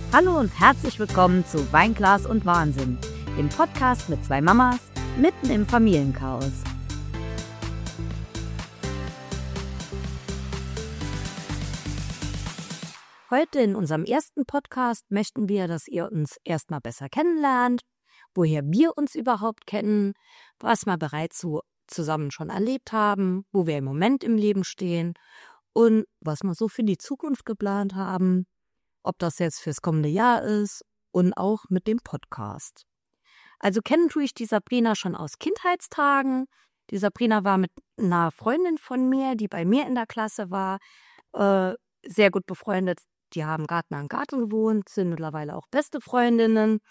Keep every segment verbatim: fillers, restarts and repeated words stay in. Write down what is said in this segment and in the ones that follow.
Hallo und herzlich willkommen zu Weinglas und Wahnsinn, dem Podcast mit zwei Mamas mitten im Familienchaos. Heute in unserem ersten Podcast möchten wir, dass ihr uns erstmal besser kennenlernt, woher wir uns überhaupt kennen, was wir bereits so zusammen schon erlebt haben, wo wir im Moment im Leben stehen und was wir so für die Zukunft geplant haben, ob das jetzt fürs kommende Jahr ist und auch mit dem Podcast. Also kennen tue ich die Sabrina schon aus Kindheitstagen. Die Sabrina war mit einer Freundin von mir, die bei mir in der Klasse war, äh, sehr gut befreundet. Die haben Garten an Garten gewohnt, sind mittlerweile auch beste Freundinnen.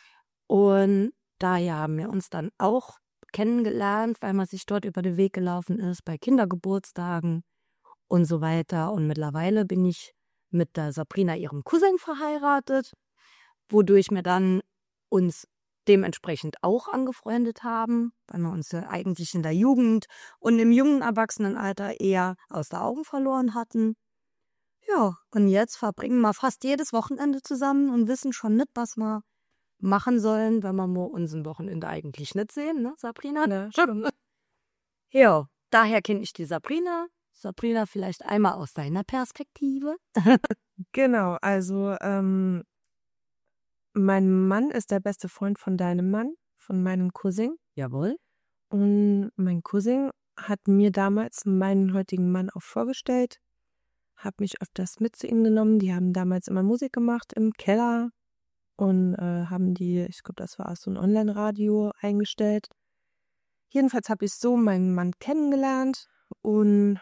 Und daher haben wir uns dann auch kennengelernt, weil man sich dort über den Weg gelaufen ist, bei Kindergeburtstagen und so weiter. Und mittlerweile bin ich mit der Sabrina, ihrem Cousin, verheiratet, wodurch wir dann uns dementsprechend auch angefreundet haben, weil wir uns ja eigentlich in der Jugend und im jungen Erwachsenenalter eher aus den Augen verloren hatten. Ja, und jetzt verbringen wir fast jedes Wochenende zusammen und wissen schon nicht, was wir machen sollen, wenn wir mal unseren Wochenende eigentlich nicht sehen, ne, Sabrina? Ja, stimmt. Ja, daher kenne ich die Sabrina. Sabrina, vielleicht einmal aus deiner Perspektive. Genau, also ähm, mein Mann ist der beste Freund von deinem Mann, von meinem Cousin. Jawohl. Und mein Cousin hat mir damals meinen heutigen Mann auch vorgestellt, habe mich öfters mit zu ihm genommen. Die haben damals immer Musik gemacht im Keller und äh, haben die, ich glaube, das war auch so ein Online-Radio eingestellt. Jedenfalls habe ich so meinen Mann kennengelernt und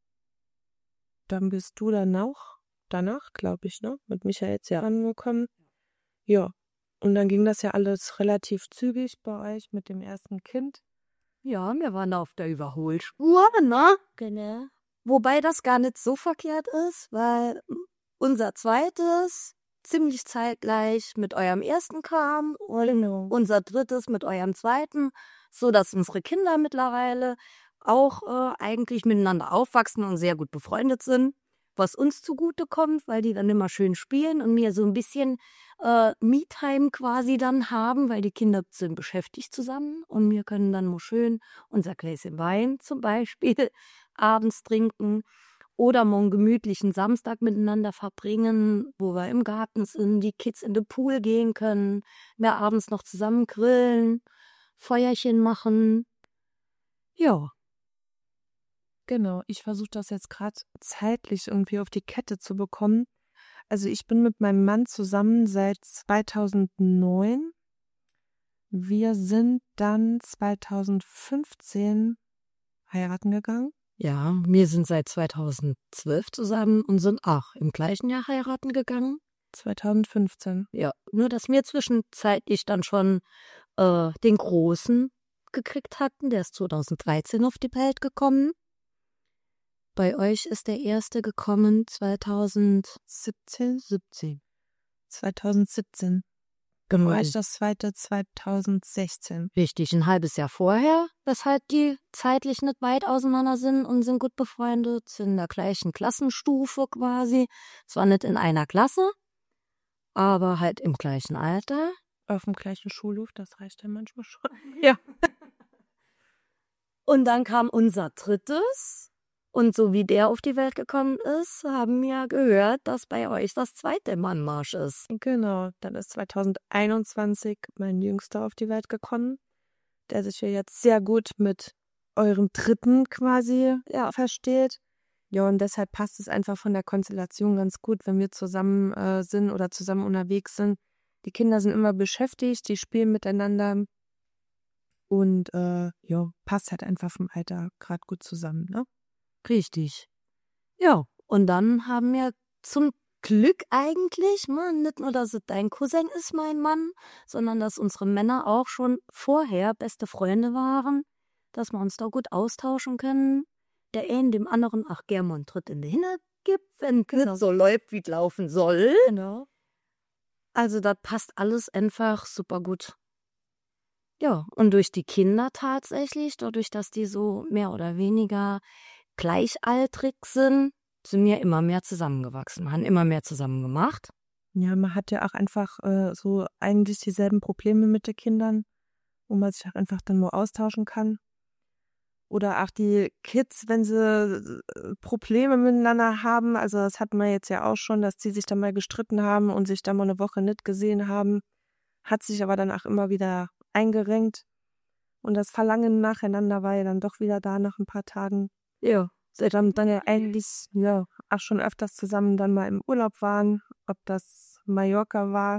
dann bist du dann auch danach, glaube ich, ne, mit Michael jetzt ja angekommen. Ja, und dann ging das ja alles relativ zügig bei euch mit dem ersten Kind. Ja, wir waren auf der Überholspur, ne? Genau. Wobei das gar nicht so verkehrt ist, weil unser zweites ziemlich zeitgleich mit eurem ersten kam und Genau. unser drittes mit eurem zweiten, so dass unsere Kinder mittlerweile auch äh, eigentlich miteinander aufwachsen und sehr gut befreundet sind, was uns zugute kommt, weil die dann immer schön spielen und mir so ein bisschen äh, Me-Time quasi dann haben, weil die Kinder sind beschäftigt zusammen und wir können dann mal schön unser Gläschen Wein zum Beispiel abends trinken oder mal einen gemütlichen Samstag miteinander verbringen, wo wir im Garten sind, die Kids in den Pool gehen können, wir abends noch zusammen grillen, Feuerchen machen. Ja. Genau, ich versuche das jetzt gerade zeitlich irgendwie auf die Kette zu bekommen. Also ich bin mit meinem Mann zusammen seit zweitausendneun. Wir sind dann zweitausendfünfzehn heiraten gegangen. Ja, wir sind seit zweitausendzwölf zusammen und sind auch im gleichen Jahr heiraten gegangen. zweitausendfünfzehn. Ja, nur dass wir zwischenzeitlich dann schon äh, den Großen gekriegt hatten. Der ist zweitausenddreizehn auf die Welt gekommen. Bei euch ist der erste gekommen zweitausendsiebzehn. siebzehn. zweitausendsiebzehn. Genau. War ich das zweite zweitausendsechzehn. Richtig, ein halbes Jahr vorher, weshalb die zeitlich nicht weit auseinander sind und sind gut befreundet, sind in der gleichen Klassenstufe quasi. Zwar nicht in einer Klasse, aber halt im gleichen Alter. Auf dem gleichen Schulhof, das reicht ja manchmal schon. Ja. Und dann kam unser drittes. Und so wie der auf die Welt gekommen ist, haben wir gehört, dass bei euch das zweite Mannmarsch ist. Genau, dann ist zweitausendeinundzwanzig mein Jüngster auf die Welt gekommen, der sich ja jetzt sehr gut mit eurem dritten quasi ja, versteht. Ja, und deshalb passt es einfach von der Konstellation ganz gut, wenn wir zusammen äh, sind oder zusammen unterwegs sind. Die Kinder sind immer beschäftigt, die spielen miteinander und äh, ja, passt halt einfach vom Alter gerade gut zusammen, ne? Richtig. Ja, und dann haben wir zum Glück eigentlich, man, nicht nur, dass es dein Cousin ist, mein Mann, sondern dass unsere Männer auch schon vorher beste Freunde waren, dass wir uns da gut austauschen können. Der einen dem anderen auch gern mal einen Tritt in die Hinne gibt, wenn Genau. nicht so läuft, wie es laufen soll. Genau. Also das passt alles einfach super gut. Ja, und durch die Kinder tatsächlich, dadurch, dass die so mehr oder weniger gleichaltrig sind, sind wir immer mehr zusammengewachsen, haben immer mehr zusammen gemacht. Ja, man hat ja auch einfach äh, so eigentlich dieselben Probleme mit den Kindern, wo man sich auch einfach dann mal austauschen kann. Oder auch die Kids, wenn sie äh, Probleme miteinander haben. Also das hatten wir jetzt ja auch schon, dass die sich dann mal gestritten haben und sich dann mal eine Woche nicht gesehen haben. Hat sich aber dann auch immer wieder eingerenkt. Und das Verlangen nacheinander war ja dann doch wieder da nach ein paar Tagen. Ja. Sie dann, dann ja eigentlich ja auch schon öfters zusammen dann mal im Urlaub waren, ob das Mallorca war.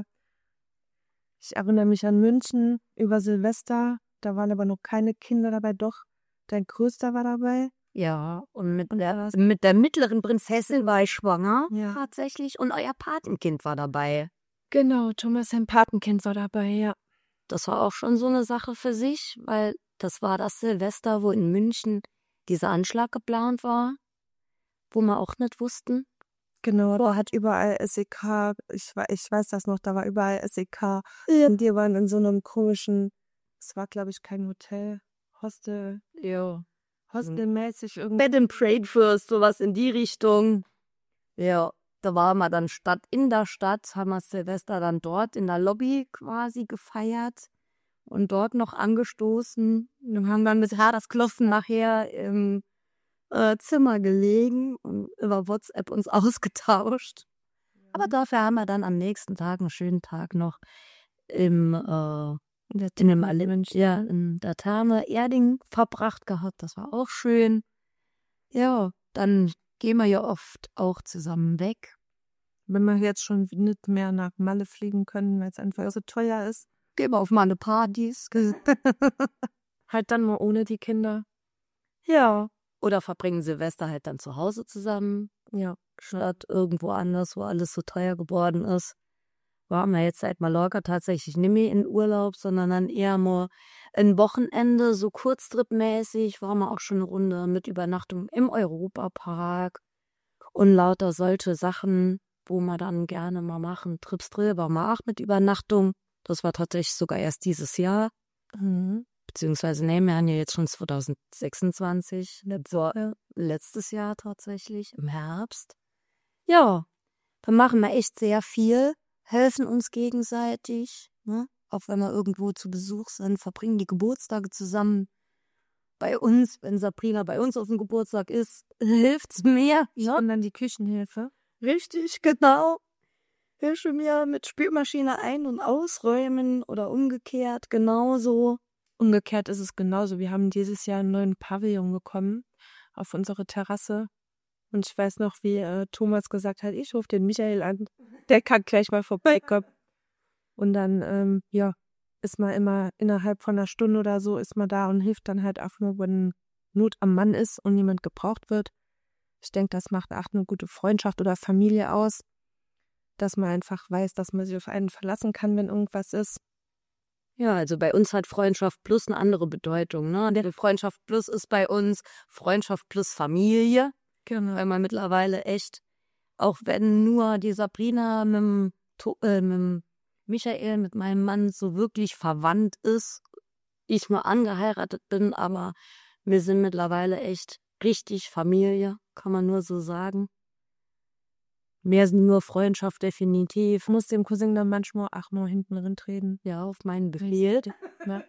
Ich erinnere mich an München über Silvester, da waren aber noch keine Kinder dabei, doch dein Größter war dabei. Ja, und mit der, mit der mittleren Prinzessin war ich schwanger, Ja. tatsächlich, und euer Patenkind war dabei. Genau, Thomas, sein Patenkind war dabei, ja. Das war auch schon so eine Sache für sich, weil das war das Silvester, wo in München dieser Anschlag geplant war, wo wir auch nicht wussten. Genau, da hat überall S E K, ich, ich weiß das noch, da war überall S E K. Ja. Und die waren in so einem komischen, es war glaube ich kein Hotel, Hostel. Ja. Hostelmäßig irgendwie. Bed and Breakfast, sowas in die Richtung. Ja, da waren wir dann Stadt in der Stadt, haben wir Silvester dann dort in der Lobby quasi gefeiert und dort noch angestoßen. Wir haben dann mit Herzklopfen nachher im äh, Zimmer gelegen und über WhatsApp uns ausgetauscht. Aber dafür haben wir dann am nächsten Tag, einen schönen Tag noch, im, äh, in, dem ja, in der Therme Erding verbracht gehabt. Das war auch schön. Ja, dann gehen wir ja oft auch zusammen weg. Wenn wir jetzt schon nicht mehr nach Malle fliegen können, weil es einfach so teuer ist. Gehen wir auf meine Partys. Halt dann mal ohne die Kinder. Ja. Oder verbringen Silvester halt dann zu Hause zusammen. Ja. Statt irgendwo anders, wo alles so teuer geworden ist. Waren wir jetzt seit Mallorca tatsächlich nicht mehr in Urlaub, sondern dann eher mal ein Wochenende, so Kurztrip-mäßig, waren wir auch schon eine Runde mit Übernachtung im Europapark und lauter solche Sachen, wo wir dann gerne mal machen. Trips Drill waren wir auch mit Übernachtung. Das war tatsächlich sogar erst dieses Jahr. Mhm. Beziehungsweise, ne, wir haben ja jetzt schon zwanzig sechsundzwanzig. Das war ja letztes Jahr tatsächlich, im Herbst. Ja, da machen wir echt sehr viel. Helfen uns gegenseitig, ne? Auch wenn wir irgendwo zu Besuch sind, verbringen die Geburtstage zusammen. Bei uns, wenn Sabrina bei uns auf dem Geburtstag ist, hilft's mir. Ja. Und dann die Küchenhilfe. Richtig, genau. Hilfe mir mit Spülmaschine ein- und ausräumen oder umgekehrt, genauso. Umgekehrt ist es genauso. Wir haben dieses Jahr einen neuen Pavillon bekommen auf unsere Terrasse. Und ich weiß noch, wie äh, Thomas gesagt hat, ich rufe den Michael an, der kann gleich mal vorbeikommen. Und dann, ähm, ja, ist man immer innerhalb von einer Stunde oder so, ist man da und hilft dann halt auch nur, wenn Not am Mann ist und niemand gebraucht wird. Ich denke, das macht auch eine gute Freundschaft oder Familie aus, dass man einfach weiß, dass man sich auf einen verlassen kann, wenn irgendwas ist. Ja, also bei uns hat Freundschaft plus eine andere Bedeutung, ne? Der Freundschaft plus ist bei uns Freundschaft plus Familie. Genau. Weil man mittlerweile echt, auch wenn nur die Sabrina mit dem, äh, mit dem Michael, mit meinem Mann so wirklich verwandt ist, ich nur angeheiratet bin, aber wir sind mittlerweile echt richtig Familie, kann man nur so sagen. Mehr sind nur Freundschaft definitiv. Ich muss dem Cousin dann manchmal auch mal hinten drin treten. Ja, auf meinen Befehl. Ja.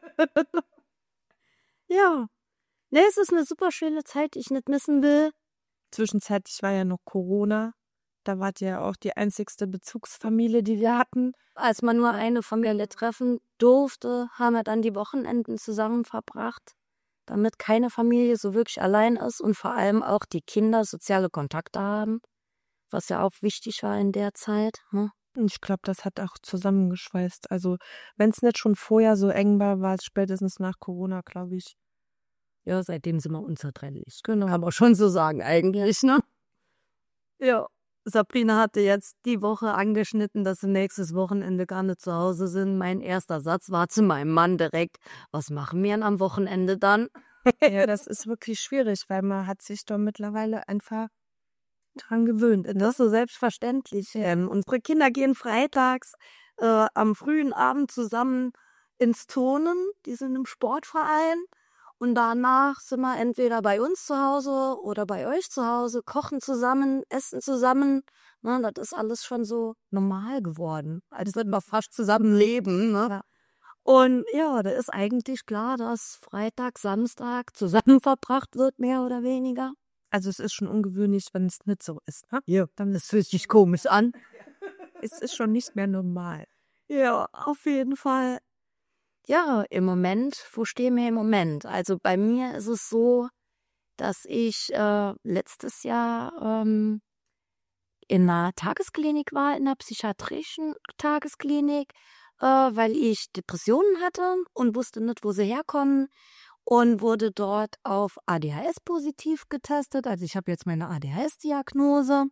Ja. Ne, es ist eine super schöne Zeit, die ich nicht missen will. Zwischenzeitlich war ja noch Corona. Da wart ihr ja auch die einzigste Bezugsfamilie, die wir hatten. Als man nur eine Familie treffen durfte, haben wir dann die Wochenenden zusammen verbracht, damit keine Familie so wirklich allein ist und vor allem auch die Kinder soziale Kontakte haben, was ja auch wichtig war in der Zeit. Ne? Ich glaube, das hat auch zusammengeschweißt. Also wenn es nicht schon vorher so eng war, war es spätestens nach Corona, glaube ich. Ja, seitdem sind wir unzertrennlich. Genau. Kann man schon so sagen eigentlich, ne? Ja. Sabrina hatte jetzt die Woche angeschnitten, dass sie nächstes Wochenende gar nicht zu Hause sind. Mein erster Satz war zu meinem Mann direkt, was machen wir denn am Wochenende dann? Ja, das ist wirklich schwierig, weil man hat sich doch mittlerweile einfach dran gewöhnt. Das ist so selbstverständlich. Ähm, unsere Kinder gehen freitags äh, am frühen Abend zusammen ins Turnen. Die sind im Sportverein. Und danach sind wir entweder bei uns zu Hause oder bei euch zu Hause, kochen zusammen, essen zusammen, Ne, das ist alles schon so normal geworden, als würden wir fast zusammen leben. Ne? Ja. Und ja, da ist eigentlich klar, dass Freitag, Samstag zusammen verbracht wird, mehr oder weniger. Also es ist schon ungewöhnlich, wenn es nicht so ist. Ne? Ja, das fühlt sich komisch an. Es ist schon nicht mehr normal. Ja, auf jeden Fall. Ja, im Moment, wo stehen wir im Moment? Also bei mir ist es so, dass ich äh, letztes Jahr ähm, in einer Tagesklinik war, in einer psychiatrischen Tagesklinik, äh, weil ich Depressionen hatte und wusste nicht, wo sie herkommen und wurde dort auf A D H S positiv getestet. Also ich habe jetzt meine A D H S-Diagnose.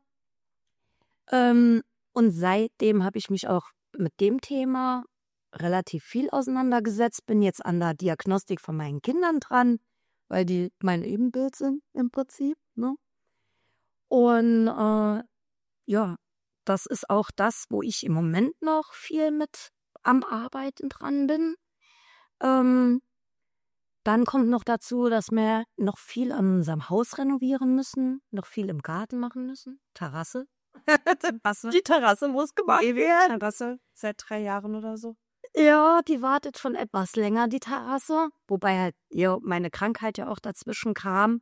Ähm, und seitdem habe ich mich auch mit dem Thema relativ viel auseinandergesetzt, bin jetzt an der Diagnostik von meinen Kindern dran, weil die mein Ebenbild sind im Prinzip. Ne? Und äh, ja, das ist auch das, wo ich im Moment noch viel mit am Arbeiten dran bin. Ähm, dann kommt noch dazu, dass wir noch viel an unserem Haus renovieren müssen, noch viel im Garten machen müssen. Terrasse. Terrasse. Die Terrasse muss gemacht werden. Terrasse seit drei Jahren oder so. Ja, die wartet schon etwas länger, die Terrasse. Wobei halt ja, meine Krankheit ja auch dazwischen kam.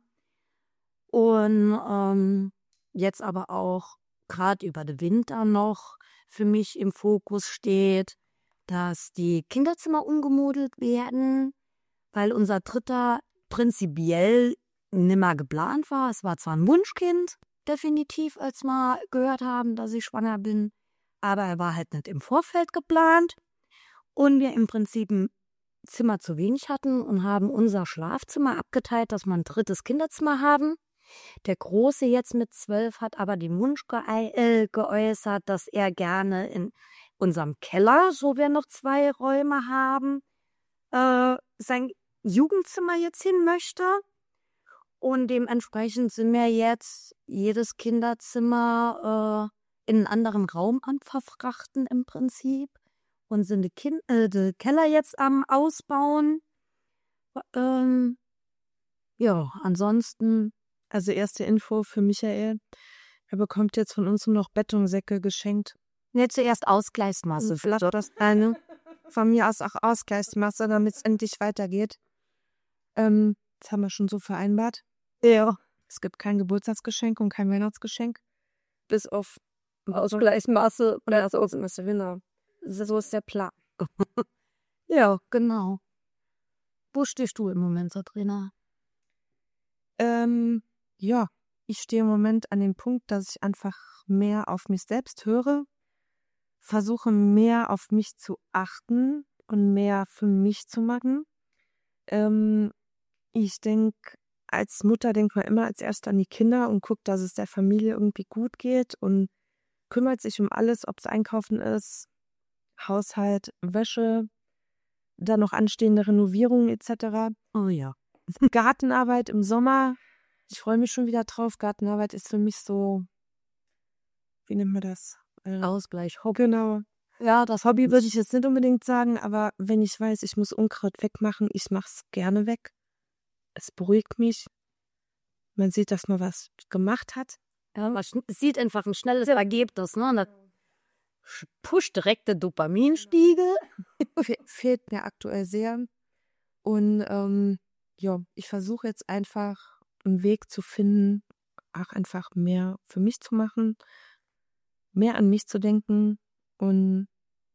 Und ähm, jetzt aber auch gerade über den Winter noch für mich im Fokus steht, dass die Kinderzimmer umgemodelt werden, weil unser dritter prinzipiell nimmer geplant war. Es war zwar ein Wunschkind, definitiv, als wir gehört haben, dass ich schwanger bin, aber er war halt nicht im Vorfeld geplant. Und wir im Prinzip ein Zimmer zu wenig hatten und haben unser Schlafzimmer abgeteilt, dass wir ein drittes Kinderzimmer haben. Der Große jetzt mit zwölf hat aber den Wunsch geäu- äh, geäußert, dass er gerne in unserem Keller, wo wir noch zwei Räume haben, äh, sein Jugendzimmer jetzt hin möchte. Und dementsprechend sind wir jetzt jedes Kinderzimmer äh, in einen anderen Raum am Verfrachten im Prinzip. Und sind die, kind äh, die Keller jetzt am Ausbauen. Ähm, ja, ansonsten. Also erste Info für Michael. Er bekommt jetzt von uns nur noch Bettungsäcke geschenkt. Ne, zuerst Ausgleichsmasse. Vielleicht das eine. Von mir aus auch Ausgleichsmasse, damit es endlich weitergeht. Ähm, das haben wir schon so vereinbart. Ja. Es gibt kein Geburtstagsgeschenk und kein Weihnachtsgeschenk. Bis auf Ausgleichsmasse oder das Ausgleichsmasse, genau. So ist der Plan. Ja, genau. Wo stehst du im Moment, Sabrina? Ähm, ja, ich stehe im Moment an dem Punkt, dass ich einfach mehr auf mich selbst höre, versuche mehr auf mich zu achten und mehr für mich zu machen. Ähm, ich denke, als Mutter denkt man immer als erst an die Kinder und guckt, dass es der Familie irgendwie gut geht und kümmert sich um alles, ob es Einkaufen ist, Haushalt, Wäsche, dann noch anstehende Renovierungen et cetera. Oh ja. Gartenarbeit im Sommer. Ich freue mich schon wieder drauf. Gartenarbeit ist für mich so, wie nennt man das? Äh, Ausgleich, Hobby. Genau. Ja, das Hobby würde ich jetzt nicht unbedingt sagen, aber wenn ich weiß, ich muss Unkraut wegmachen, ich mache es gerne weg. Es beruhigt mich. Man sieht, dass man was gemacht hat. Ja, man schn- sieht einfach ein schnelles Ergebnis, ne? Und das sch- pusht direkt den Dopaminspiegel. Fe fehlt mir aktuell sehr. Und ähm, ja, ich versuche jetzt einfach einen Weg zu finden, auch einfach mehr für mich zu machen, mehr an mich zu denken und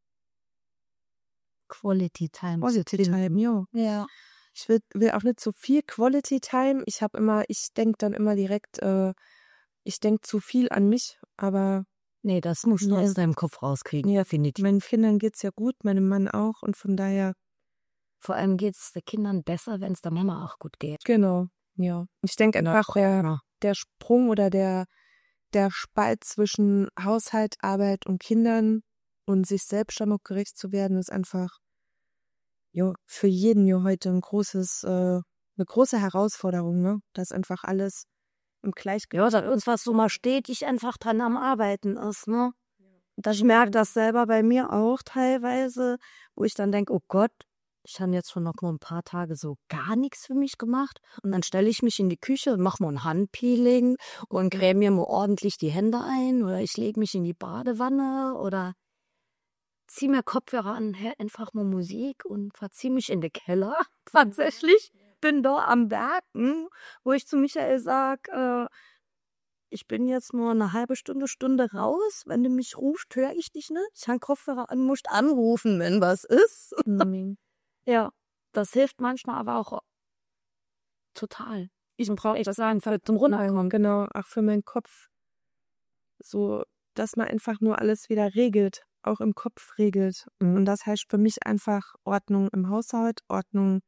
Quality Time. Quality Time, ja. Ja. Ich will, will auch nicht zu viel Quality Time. Ich habe immer, ich denke dann immer direkt, äh, ich denke zu viel an mich, aber Nee, das musst du Ja. aus deinem Kopf rauskriegen. Ja. Definitiv. meinen Kindern geht's ja gut, meinem Mann auch und von daher, Vor allem geht es den Kindern besser, wenn es der Mama auch gut geht. genau, ja. Ich denke einfach, der, der Sprung oder der, der Spalt zwischen Haushalt, Arbeit und Kindern und sich selbst dann auch gerecht zu werden, ist einfach jo, für jeden ja heute ein großes, äh, eine große Herausforderung, ne? Dass einfach alles im Gleichgewicht. Ja, dass uns was so mal stetig einfach dran am Arbeiten ist, ne? Dass ich merke das selber bei mir auch teilweise, wo ich dann denke, oh Gott, ich habe jetzt schon noch mal ein paar Tage so gar nichts für mich gemacht. Und dann stelle ich mich in die Küche und mache mal ein Handpeeling und creme mir mal ordentlich die Hände ein. Oder ich lege mich in die Badewanne oder ziehe mir Kopfhörer an, hör einfach mal Musik und verziehe mich in den Keller. Tatsächlich bin da am Werken, wo ich zu Michael sage, äh, ich bin jetzt nur eine halbe Stunde, Stunde raus. Wenn du mich rufst, höre ich dich nicht. Ich habe Kopfhörer an, musst anrufen, wenn was ist. Mhm. Ja, das hilft manchmal aber auch total. Ich brauche echt das sagen, zum Runterkommen. Genau, auch für meinen Kopf. So, dass man einfach nur alles wieder regelt, auch im Kopf regelt. Und das heißt für mich einfach Ordnung im Haushalt, Ordnung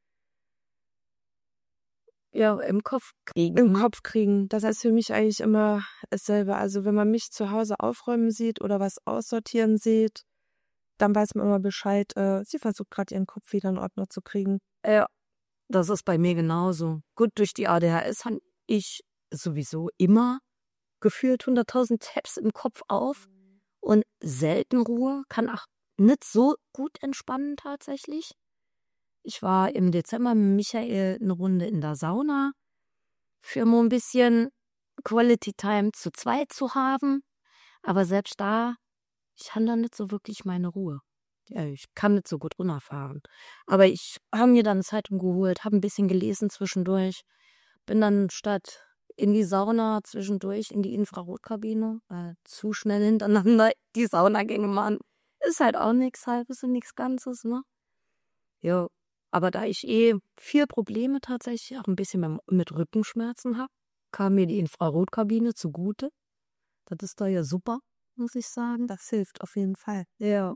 Ja, im Kopf kriegen. im Kopf kriegen. Das heißt für mich eigentlich immer dasselbe. Also wenn man mich zu Hause aufräumen sieht oder was aussortieren sieht, dann weiß man immer Bescheid. Äh, sie versucht gerade ihren Kopf wieder in Ordnung zu kriegen. Ja, das ist bei mir genauso. Gut, durch die A D H S habe ich sowieso immer gefühlt hunderttausend Tabs im Kopf auf und selten Ruhe. Kann auch nicht so gut entspannen tatsächlich. Ich war im Dezember mit Michael eine Runde in der Sauna, für mal ein bisschen Quality Time zu zweit zu haben. Aber selbst da, ich habe da nicht so wirklich meine Ruhe. Ja, ich kann nicht so gut runterfahren. Aber ich habe mir dann eine Zeitung geholt, habe ein bisschen gelesen zwischendurch. Bin dann statt in die Sauna zwischendurch in die Infrarotkabine. Äh, zu schnell hintereinander die Saunagänge machen. Ist halt auch nichts Halbes und nichts Ganzes, ne? Ja, aber da ich eh viel Probleme tatsächlich auch ein bisschen mit, mit Rückenschmerzen habe, kam mir die Infrarotkabine zugute. Das ist da ja super, muss ich sagen. Das hilft auf jeden Fall. Ja.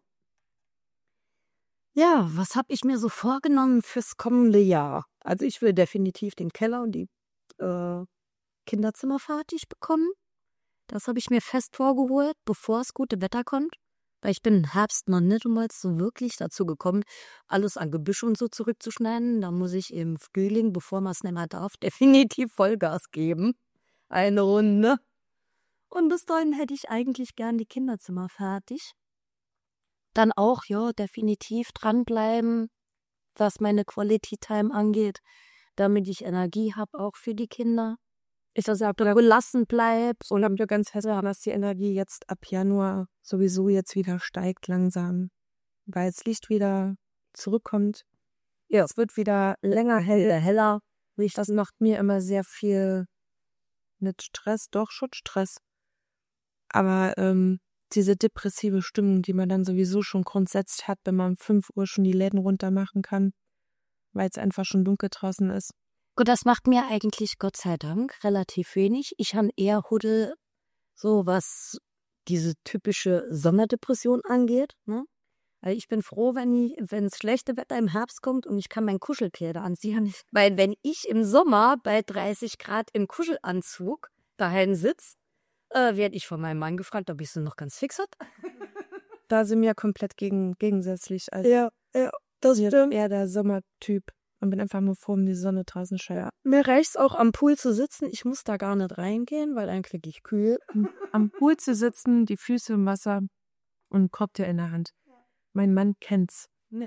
Ja, was habe ich mir so vorgenommen fürs kommende Jahr? Also ich will definitiv den Keller und die äh, Kinderzimmer fertig bekommen. Das habe ich mir fest vorgeholt, bevor es gute Wetter kommt. Weil ich bin im Herbst noch nicht mal so wirklich dazu gekommen, alles an Gebüsch und so zurückzuschneiden. Da muss ich im Frühling, bevor man es nicht mehr darf, definitiv Vollgas geben. Eine Runde. Und bis dahin hätte ich eigentlich gern die Kinderzimmer fertig. Dann auch, ja, definitiv dranbleiben, was meine Quality Time angeht, damit ich Energie habe, auch für die Kinder. Ich das ja gelassen bleib. Und haben wir ganz fest, dass die Energie jetzt ab Januar sowieso jetzt wieder steigt langsam, weil das Licht wieder zurückkommt. Ja. Es wird wieder länger hell, heller. Das macht mir immer sehr viel nicht Stress, doch schon Stress. Aber ähm, diese depressive Stimmung, die man dann sowieso schon grundsätzlich hat, wenn man um fünf Uhr schon die Läden runter machen kann, weil es einfach schon dunkel draußen ist. Gut, das macht mir eigentlich, Gott sei Dank, relativ wenig. Ich habe eher Huddel, so was diese typische Sommerdepression angeht. Ne? Also ich bin froh, wenn wenn das schlechte Wetter im Herbst kommt und ich kann mein Kuschelkleider anziehen. Weil wenn ich im Sommer bei dreißig Grad im Kuschelanzug daheim sitze, äh, werde ich von meinem Mann gefragt, ob ich sie noch ganz fix hat. Da sind wir komplett gegen, gegensätzlich. Also Ja, ja, das ich stimmt. bin eher der Sommertyp und bin einfach nur froh, um die Sonne draußen scheint. Mir reicht's auch am Pool zu sitzen. Ich muss da gar nicht reingehen, weil dann kriege ich kühl. Am Pool zu sitzen, die Füße im Wasser und einen Cocktail in der Hand. Mein Mann kennt's.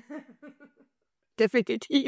Definitiv.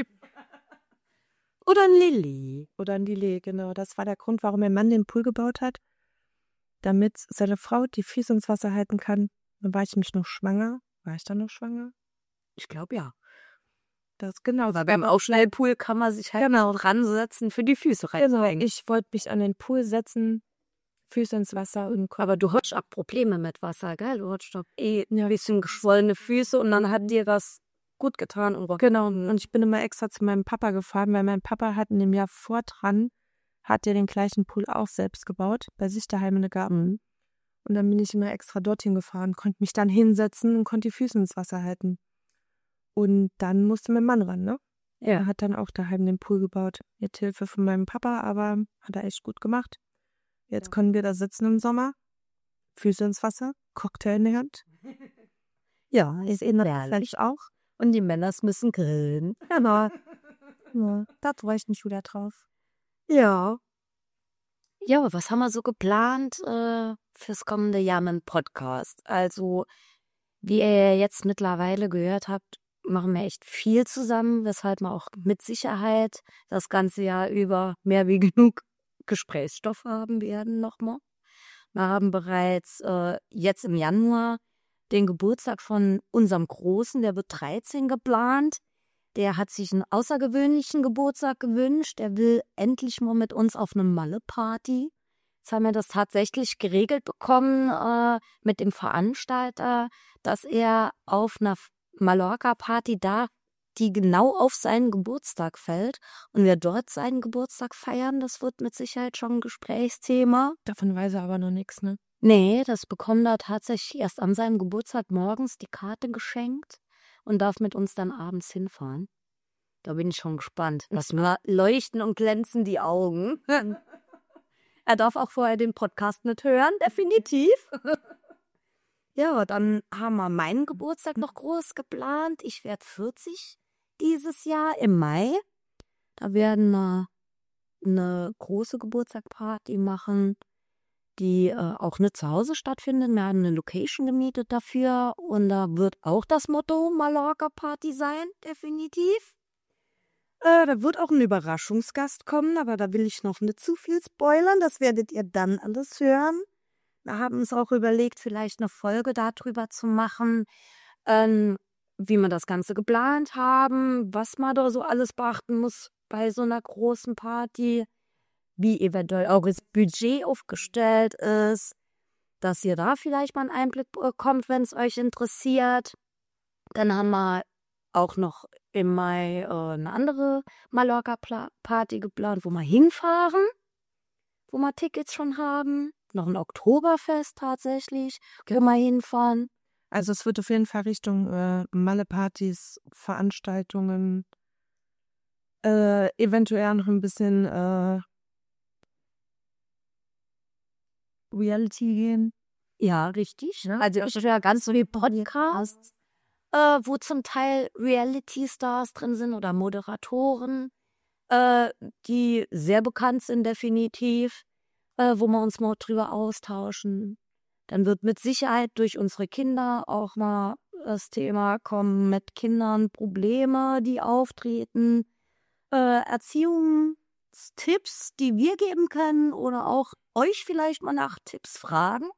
Oder ein Lilly. Oder ein Lillet, genau. Das war der Grund, warum mein Mann den Pool gebaut hat. Damit seine Frau die Füße ins Wasser halten kann. Dann war ich mich noch schwanger. War ich dann noch schwanger? Ich glaube ja. Das genau. Weil beim Aufschnellpool kann man sich halt Genau. ransetzen für die Füße rein. Genau. Ich wollte mich an den Pool setzen, Füße ins Wasser und Aber du hast auch Probleme mit Wasser, gell? Du hast doch eh ein bisschen geschwollene Füße und dann hat dir das gut getan. Und genau. Und ich bin immer extra zu meinem Papa gefahren, weil mein Papa hat in dem Jahr vor dran, hat er den gleichen Pool auch selbst gebaut, bei sich daheim in der Garten. Und dann bin ich immer extra dorthin gefahren, konnte mich dann hinsetzen und konnte die Füße ins Wasser halten. Und dann musste mein Mann ran, ne? Ja. Er hat dann auch daheim den Pool gebaut. Mit Hilfe von meinem Papa, aber hat er echt gut gemacht. Jetzt Ja. können wir da sitzen im Sommer, Füße ins Wasser, Cocktail in der Hand. Ja, ist in Ich auch. Und die Männers müssen grillen. Genau. Ja, da freue ich mich wieder drauf. Ja. Ja, aber was haben wir so geplant äh, fürs kommende Jahr mit dem Podcast? Also, wie ihr jetzt mittlerweile gehört habt, machen wir echt viel zusammen, weshalb wir auch mit Sicherheit das ganze Jahr über mehr wie genug Gesprächsstoff haben werden nochmal. Wir haben bereits äh, jetzt im Januar den Geburtstag von unserem Großen, der wird dreizehn, geplant. Der hat sich einen außergewöhnlichen Geburtstag gewünscht. Er will endlich mal mit uns auf eine Malle-Party. Jetzt haben wir das tatsächlich geregelt bekommen äh, mit dem Veranstalter, dass er auf einer Mallorca-Party da, die genau auf seinen Geburtstag fällt. Und wir dort seinen Geburtstag feiern, das wird mit Sicherheit schon ein Gesprächsthema. Davon weiß er aber noch nichts, ne? Nee, das bekommt er tatsächlich erst an seinem Geburtstag morgens die Karte geschenkt und darf mit uns dann abends hinfahren. Da bin ich schon gespannt. Das leuchten und glänzen die Augen. Er darf auch vorher den Podcast nicht hören, definitiv. Ja, dann haben wir meinen Geburtstag noch groß geplant. Ich werde vierzig dieses Jahr im Mai. Da werden wir eine große Geburtstagsparty machen, die äh, auch nicht zu Hause stattfindet. Wir haben eine Location gemietet dafür und da wird auch das Motto Mallorca-Party sein, definitiv. Äh, da wird auch ein Überraschungsgast kommen, aber da will ich noch nicht zu viel spoilern. Das werdet ihr dann alles hören. Wir haben uns auch überlegt, vielleicht eine Folge darüber zu machen, ähm, wie wir das Ganze geplant haben, was man da so alles beachten muss bei so einer großen Party, wie eventuell auch das Budget aufgestellt ist, dass ihr da vielleicht mal einen Einblick bekommt, wenn es euch interessiert. Dann haben wir auch noch im Mai äh, eine andere Mallorca-Party geplant, wo wir hinfahren, wo wir Tickets schon haben. Noch ein Oktoberfest tatsächlich, können wir hinfahren. Also es wird auf jeden Fall Richtung äh, Malle-Partys, Veranstaltungen, äh, eventuell noch ein bisschen äh, Reality gehen. Ja, richtig. Ja, also ich höre ganz so wie Podcasts, äh, wo zum Teil Reality-Stars drin sind oder Moderatoren, äh, die sehr bekannt sind definitiv, äh, wo wir uns mal drüber austauschen. Dann wird mit Sicherheit durch unsere Kinder auch mal das Thema kommen mit Kindern, Probleme, die auftreten, äh, Erziehungstipps, die wir geben können oder auch euch vielleicht mal nach Tipps fragen.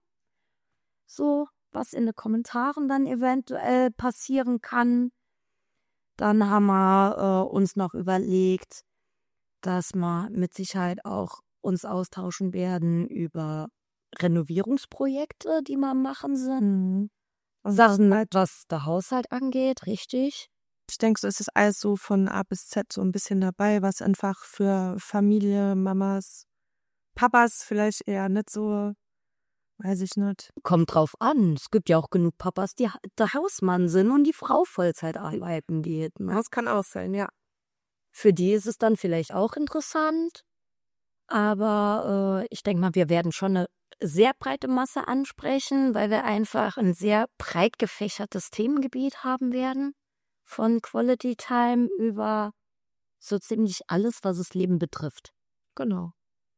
So, was in den Kommentaren dann eventuell passieren kann. Dann haben wir äh, uns noch überlegt, dass wir mit Sicherheit auch uns austauschen werden über Renovierungsprojekte, die wir machen sind. Mhm. Sachen, was der Haushalt angeht, richtig. Ich denke, so ist es alles so von A bis Z so ein bisschen dabei, was einfach für Familie, Mamas, Papas vielleicht eher nicht so, weiß ich nicht. Kommt drauf an. Es gibt ja auch genug Papas, die der Hausmann sind und die Frau Vollzeit arbeiten geht. Ne? Das kann auch sein, ja. Für die ist es dann vielleicht auch interessant. Aber äh, ich denke mal, wir werden schon eine sehr breite Masse ansprechen, weil wir einfach ein sehr breit gefächertes Themengebiet haben werden. Von Quality Time über so ziemlich alles, was das Leben betrifft. Genau.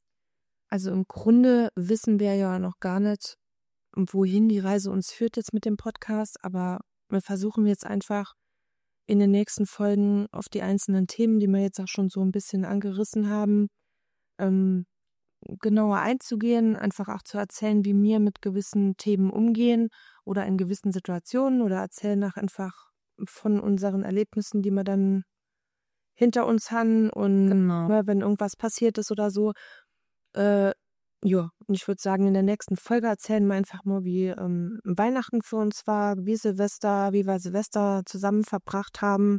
Also im Grunde wissen wir ja noch gar nicht, wohin die Reise uns führt jetzt mit dem Podcast, aber wir versuchen jetzt einfach in den nächsten Folgen auf die einzelnen Themen, die wir jetzt auch schon so ein bisschen angerissen haben, ähm, genauer einzugehen, einfach auch zu erzählen, wie wir mit gewissen Themen umgehen oder in gewissen Situationen oder erzählen auch einfach von unseren Erlebnissen, die wir dann hinter uns haben und Genau. ne, wenn irgendwas passiert ist oder so. Äh, ja, und ich würde sagen, in der nächsten Folge erzählen wir einfach mal, wie ähm, Weihnachten für uns war, wie Silvester, wie wir Silvester zusammen verbracht haben.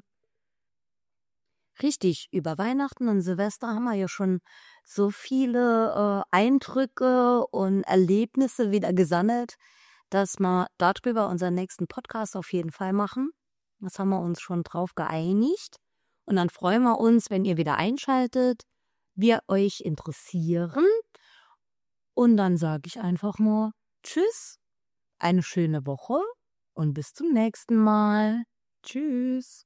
Richtig, über Weihnachten und Silvester haben wir ja schon so viele äh, Eindrücke und Erlebnisse wieder gesammelt, dass wir darüber unseren nächsten Podcast auf jeden Fall machen. Das haben wir uns schon drauf geeinigt. Und dann freuen wir uns, wenn ihr wieder einschaltet, wir euch interessieren. Und dann sage ich einfach mal Tschüss, eine schöne Woche und bis zum nächsten Mal. Tschüss.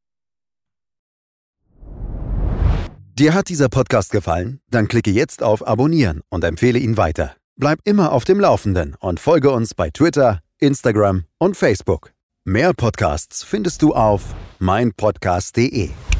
Dir hat dieser Podcast gefallen? Dann klicke jetzt auf Abonnieren und empfehle ihn weiter. Bleib immer auf dem Laufenden und folge uns bei Twitter, Instagram und Facebook. Mehr Podcasts findest du auf meinpodcast punkt de.